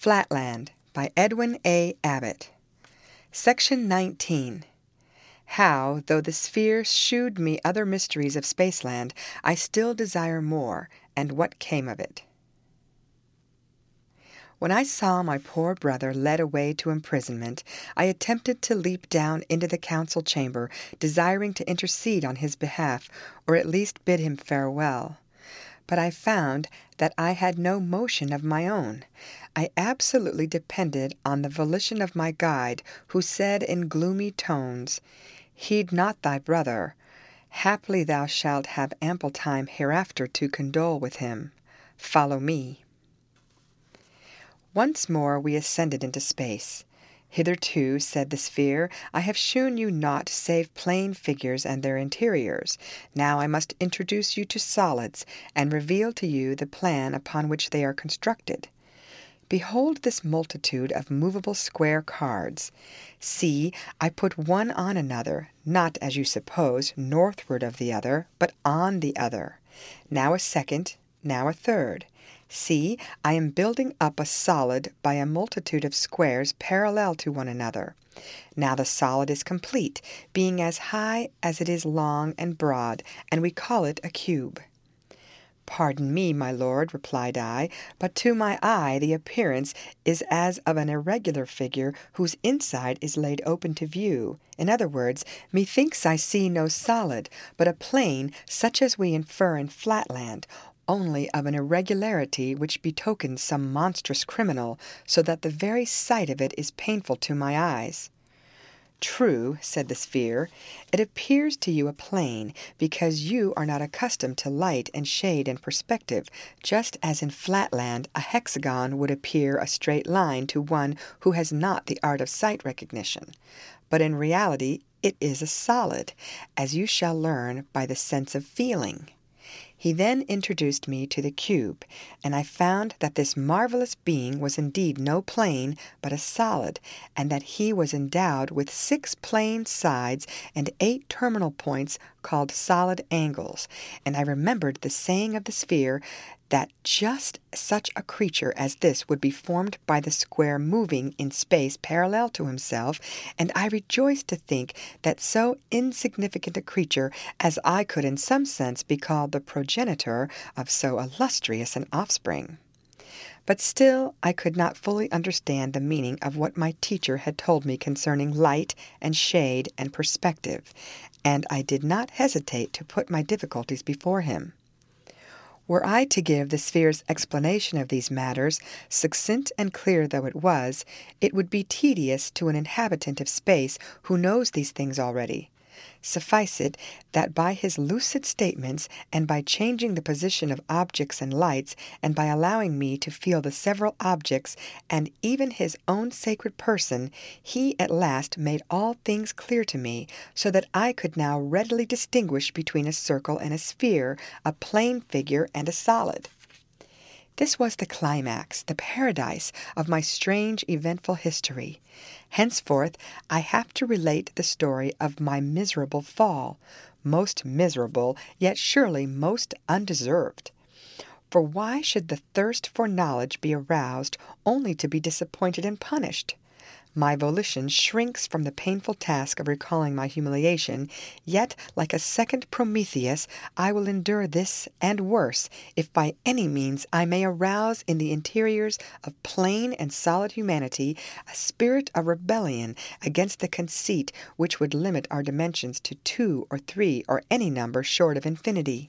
Flatland by Edwin A. Abbott. Section 19. How, though the sphere shewed me other mysteries of Spaceland, I still desire more, and what came of it. When I saw my poor brother led away to imprisonment, I attempted to leap down into the council chamber, desiring to intercede on his behalf, or at least bid him farewell. But I found that I had no motion of my own. I absolutely depended on the volition of my guide, who said in gloomy tones, "Heed not thy brother. Haply thou shalt have ample time hereafter to condole with him. Follow me." Once more we ascended into space. "Hitherto," said the sphere, "I have shewn you naught save plane figures and their interiors. Now I must introduce you to solids, and reveal to you the plan upon which they are constructed. Behold this multitude of movable square cards. See, I put one on another, not, as you suppose, northward of the other, but on the other. Now a second, now a third. See, I am building up a solid by a multitude of squares parallel to one another. Now the solid is complete, being as high as it is long and broad, and we call it a cube." "Pardon me, my lord," replied I, "but to my eye the appearance is as of an irregular figure whose inside is laid open to view. In other words, methinks I see no solid, but a plane such as we infer in Flatland, only of an irregularity which betokens some monstrous criminal, so that the very sight of it is painful to my eyes." "True," said the sphere, "it appears to you a plane, because you are not accustomed to light and shade and perspective, just as in Flatland a hexagon would appear a straight line to one who has not the art of sight recognition. But in reality it is a solid, as you shall learn by the sense of feeling." He then introduced me to the cube, and I found that this marvelous being was indeed no plane, but a solid, and that he was endowed with 6 plane sides and 8 terminal points called solid angles, and I remembered the saying of the sphere that just such a creature as this would be formed by the square moving in space parallel to himself, and I rejoiced to think that so insignificant a creature as I could in some sense be called the progenitor of so illustrious an offspring. But still I could not fully understand the meaning of what my teacher had told me concerning light and shade and perspective, and I did not hesitate to put my difficulties before him. Were I to give the sphere's explanation of these matters, succinct and clear though it was, it would be tedious to an inhabitant of space who knows these things already. Suffice it that by his lucid statements, and by changing the position of objects and lights, and by allowing me to feel the several objects, and even his own sacred person, he at last made all things clear to me, so that I could now readily distinguish between a circle and a sphere, a plane figure and a solid. This was the climax, the paradise of my strange, eventful history. Henceforth I have to relate the story of my miserable fall, most miserable, yet surely most undeserved. For why should the thirst for knowledge be aroused only to be disappointed and punished? My volition shrinks from the painful task of recalling my humiliation, yet, like a second Prometheus, I will endure this and worse, if by any means I may arouse in the interiors of plain and solid humanity a spirit of rebellion against the conceit which would limit our dimensions to 2 or 3 or any number short of infinity.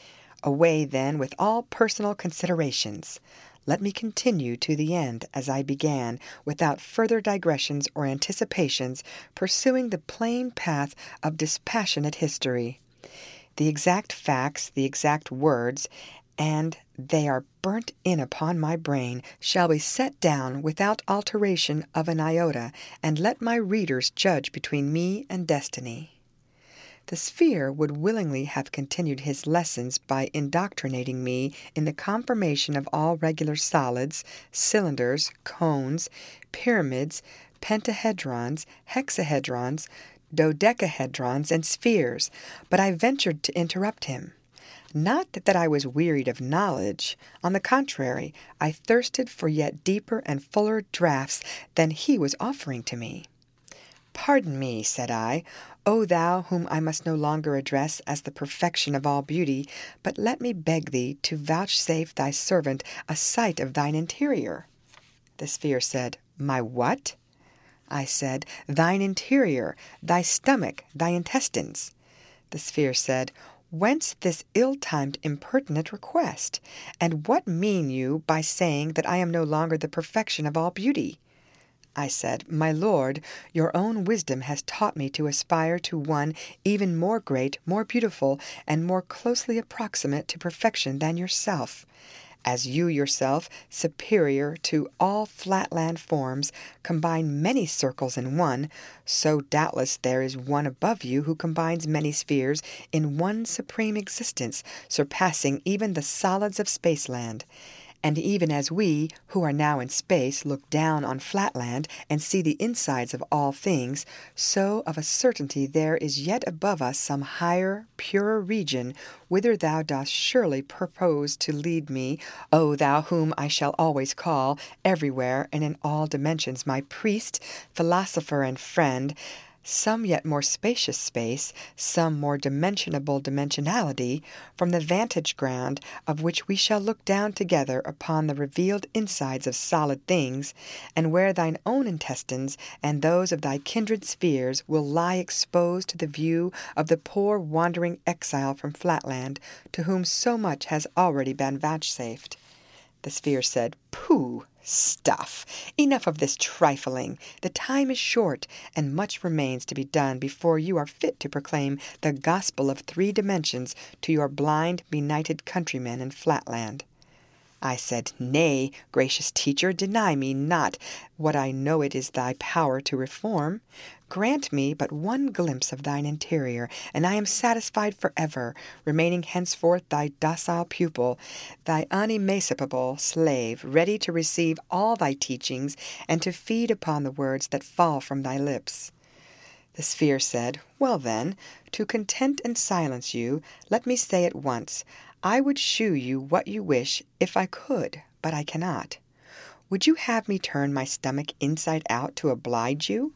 Away, then, with all personal considerations. Let me continue to the end as I began, without further digressions or anticipations, pursuing the plain path of dispassionate history. The exact facts, the exact words, and they are burnt in upon my brain, shall be set down without alteration of an iota, and let my readers judge between me and destiny. The sphere would willingly have continued his lessons by indoctrinating me in the conformation of all regular solids, cylinders, cones, pyramids, pentahedrons, hexahedrons, dodecahedrons, and spheres, but I ventured to interrupt him. Not that I was wearied of knowledge. On the contrary, I thirsted for yet deeper and fuller draughts than he was offering to me. "Pardon me," said I, "O thou whom I must no longer address as the perfection of all beauty, but let me beg thee to vouchsafe thy servant a sight of thine interior." The sphere said, "My what?" I said, "Thine interior, thy stomach, thy intestines." The sphere said, "Whence this ill-timed impertinent request? And what mean you by saying that I am no longer the perfection of all beauty?" I said, "My lord, your own wisdom has taught me to aspire to one even more great, more beautiful, and more closely approximate to perfection than yourself. As you yourself, superior to all flatland forms, combine many circles in one, so doubtless there is one above you who combines many spheres in one supreme existence, surpassing even the solids of spaceland. And even as we, who are now in space, look down on flatland and see the insides of all things, so of a certainty there is yet above us some higher, purer region, whither thou dost surely purpose to lead me, O thou whom I shall always call, everywhere and in all dimensions, my priest, philosopher, and friend. Some yet more spacious space, some more dimensionable dimensionality, from the vantage ground of which we shall look down together upon the revealed insides of solid things, and where thine own intestines and those of thy kindred spheres will lie exposed to the view of the poor wandering exile from flatland, to whom so much has already been vouchsafed." The sphere said, "Pooh! Stuff! Enough of this trifling. The time is short, and much remains to be done before you are fit to proclaim the gospel of 3 dimensions to your blind, benighted countrymen in flatland." I said, "Nay, gracious teacher, deny me not what I know it is thy power to reform. Grant me but one glimpse of thine interior, and I am satisfied forever, remaining henceforth thy docile pupil, thy unemancipable slave, ready to receive all thy teachings and to feed upon the words that fall from thy lips." The sphere said, "Well then, to content and silence you, let me say at once, I would shew you what you wish if I could, but I cannot. Would you have me turn my stomach inside out to oblige you?"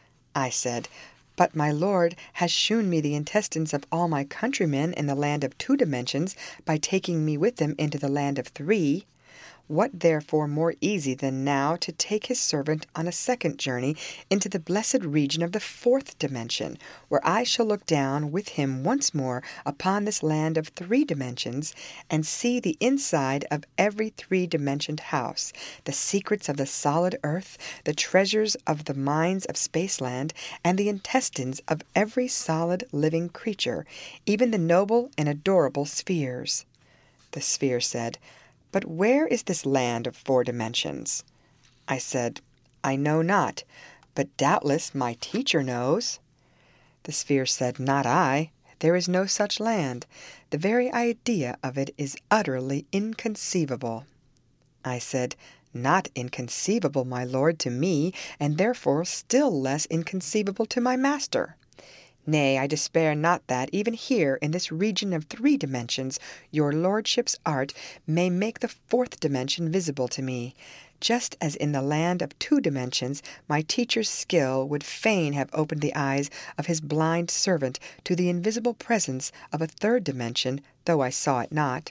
I said, "But my lord has shewn me the intestines of all my countrymen in the land of 2 dimensions by taking me with him into the land of 3. What therefore more easy than now to take his servant on a second journey into the blessed region of the 4th dimension, where I shall look down with him once more upon this land of 3 dimensions, and see the inside of every 3-dimensioned house, the secrets of the solid earth, the treasures of the mines of spaceland, and the intestines of every solid living creature, even the noble and adorable spheres?" The sphere said, "But where is this land of 4 dimensions?" I said, "I know not, but doubtless my teacher knows." The sphere said, "Not I. There is no such land. The very idea of it is utterly inconceivable." I said, "Not inconceivable, my lord, to me, and therefore still less inconceivable to my master. Nay, I despair not that, even here, in this region of 3 dimensions, your lordship's art may make the 4th dimension visible to me, just as in the land of 2 dimensions my teacher's skill would fain have opened the eyes of his blind servant to the invisible presence of a 3rd dimension, though I saw it not.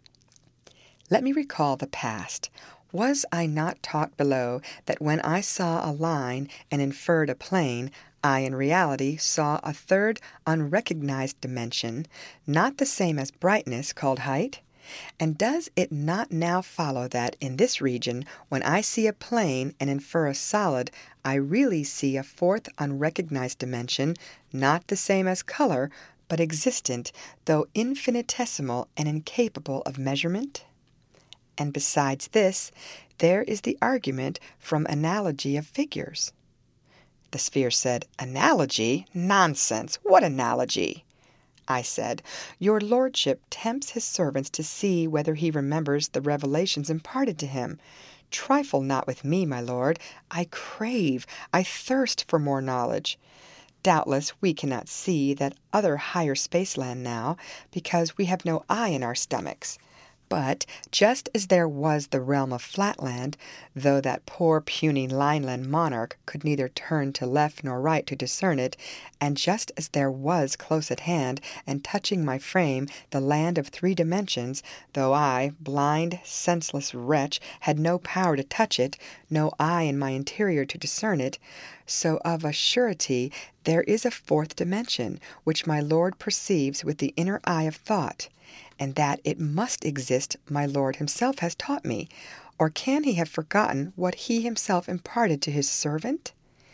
Let me recall the past. Was I not taught below that when I saw a line and inferred a plane, I in reality saw a 3rd unrecognized dimension, not the same as brightness, called height? And does it not now follow that in this region, when I see a plane and infer a solid, I really see a 4th unrecognized dimension, not the same as color, but existent, though infinitesimal and incapable of measurement? And besides this, there is the argument from analogy of figures." The sphere said, "Analogy? Nonsense! What analogy?" I said, "Your lordship tempts his servants to see whether he remembers the revelations imparted to him. Trifle not with me, my lord. I crave, I thirst for more knowledge. Doubtless we cannot see that other higher spaceland now, because we have no eye in our stomachs. But just as there was the realm of Flatland, though that poor puny Lineland monarch could neither turn to left nor right to discern it, and just as there was close at hand, and touching my frame, the land of 3 dimensions, though I, blind, senseless wretch, had no power to touch it, no eye in my interior to discern it, so of a surety there is a 4th dimension, which my Lord perceives with the inner eye of thought, and that it must exist my Lord himself has taught me, or can he have forgotten what he himself imparted to his servant?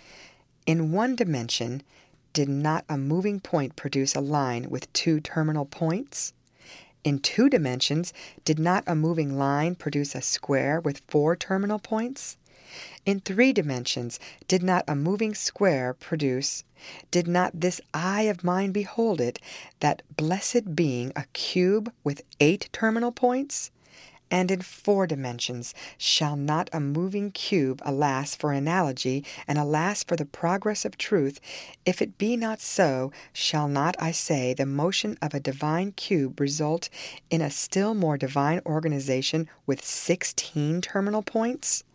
In 1 dimension, did not a moving point produce a line with 2 terminal points? In 2 dimensions, did not a moving line produce a square with 4 terminal points? In 3 dimensions, did not a moving square produce, did not this eye of mine behold it, that blessed being a cube with 8 terminal points? And in 4 dimensions, shall not a moving cube, alas for analogy, and alas for the progress of truth, if it be not so, shall not, I say, the motion of a divine cube result in a still more divine organization with 16 terminal points?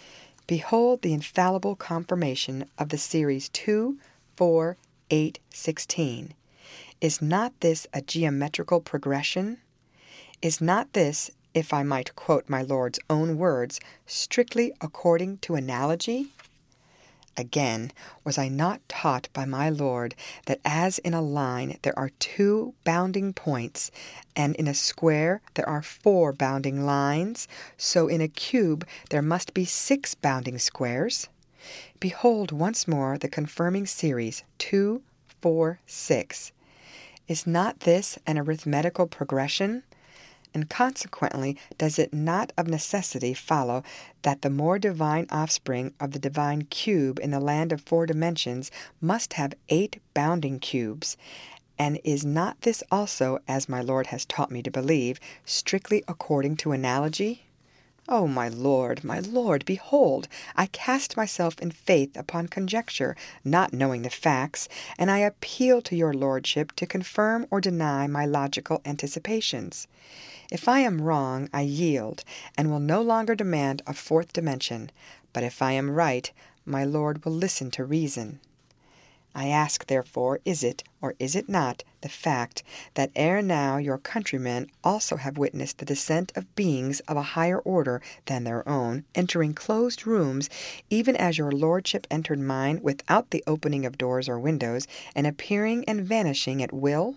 Behold the infallible confirmation of the series 2, 4, 8, 16. Is not this a geometrical progression? Is not this, if I might quote my Lord's own words, strictly according to analogy? Again, was I not taught by my Lord that as in a line there are 2 bounding points, and in a square there are 4 bounding lines, so in a cube there must be 6 bounding squares? Behold once more the confirming series 2, 4, 6. Is not this an arithmetical progression? And consequently, does it not of necessity follow that the more divine offspring of the divine cube in the land of 4 dimensions must have 8 bounding cubes? And is not this also, as my Lord has taught me to believe, strictly according to analogy? O my Lord, behold, I cast myself in faith upon conjecture, not knowing the facts, and I appeal to your Lordship to confirm or deny my logical anticipations. If I am wrong, I yield, and will no longer demand a 4th dimension, but if I am right, my Lord will listen to reason. I ask, therefore, is it, or is it not, the fact that ere now your countrymen also have witnessed the descent of beings of a higher order than their own, entering closed rooms, even as your Lordship entered mine without the opening of doors or windows, and appearing and vanishing at will?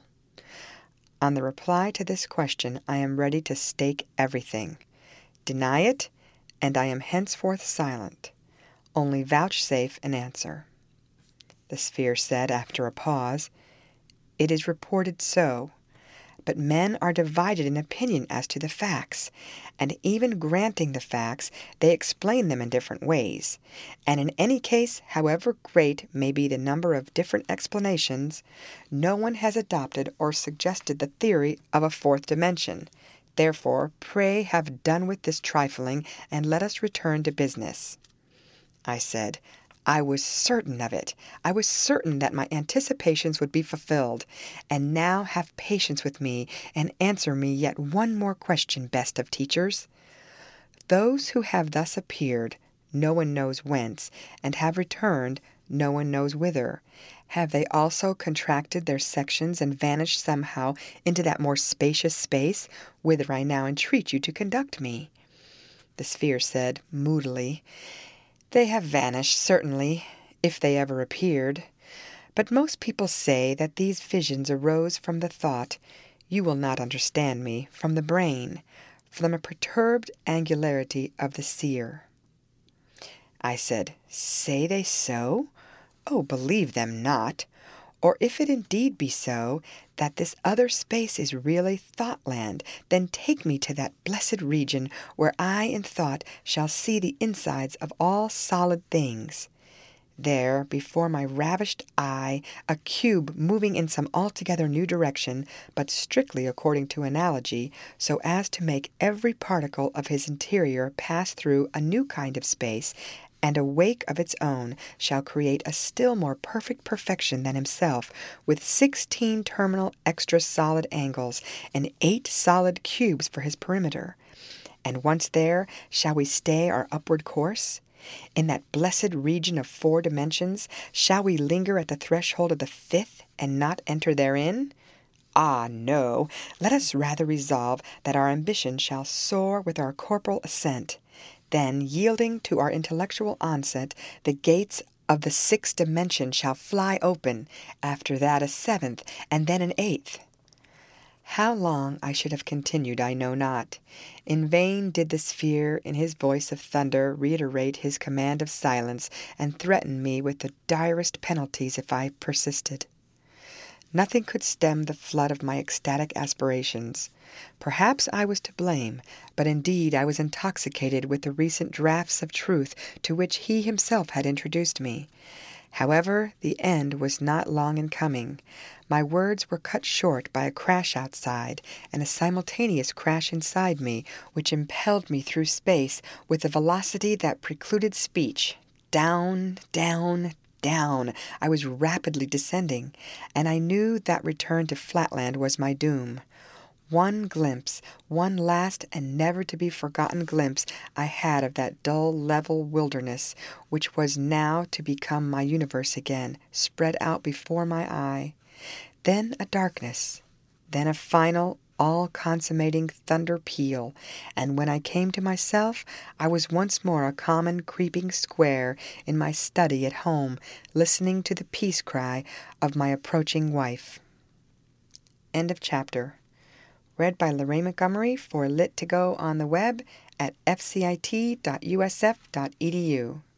On the reply to this question I am ready to stake everything. Deny it, and I am henceforth silent. Only vouchsafe an answer. The sphere said after a pause, It is reported so, but men are divided in opinion as to the facts, and even granting the facts, they explain them in different ways, and in any case, however great may be the number of different explanations, no one has adopted or suggested the theory of a 4th dimension. Therefore, pray have done with this trifling, and let us return to business. I said, I was certain of it. I was certain that my anticipations would be fulfilled. And now have patience with me, and answer me yet one more question, best of teachers. Those who have thus appeared, no one knows whence, and have returned, no one knows whither. Have they also contracted their sections and vanished somehow into that more spacious space, whither I now entreat you to conduct me? The sphere said, moodily, They have vanished, certainly, if they ever appeared. But most people say that these visions arose from the thought, you will not understand me, from the brain, from a perturbed angularity of the seer. I said, Say they so? Oh, believe them not. Or if it indeed be so, that this other space is really thought-land, then take me to that blessed region where I in thought shall see the insides of all solid things. There, before my ravished eye, a cube moving in some altogether new direction, but strictly according to analogy, so as to make every particle of his interior pass through a new kind of space, and a wake of its own shall create a still more perfect perfection than himself, with 16 terminal extra solid angles and 8 solid cubes for his perimeter. And once there, shall we stay our upward course? In that blessed region of 4 dimensions, shall we linger at the threshold of the 5th and not enter therein? Ah, no! Let us rather resolve that our ambition shall soar with our corporal ascent. Then, yielding to our intellectual onset, the gates of the 6th dimension shall fly open, after that a 7th, and then an 8th. How long I should have continued I know not. In vain did the sphere in his voice of thunder reiterate his command of silence and threaten me with the direst penalties if I persisted. Nothing could stem the flood of my ecstatic aspirations. Perhaps I was to blame, but indeed I was intoxicated with the recent draughts of truth to which he himself had introduced me. However, the end was not long in coming. My words were cut short by a crash outside, and a simultaneous crash inside me, which impelled me through space with a velocity that precluded speech. Down, down, down, I was rapidly descending, and I knew that return to flatland was my doom. One glimpse, one last and never-to-be-forgotten glimpse I had of that dull, level wilderness, which was now to become my universe again, spread out before my eye. Then a darkness, then a final, all-consummating thunder peal, and when I came to myself, I was once more a common creeping square in my study at home, listening to the peace cry of my approaching wife. End of chapter. Read by Lorraine Montgomery for Lit2Go on the web at fcit.usf.edu.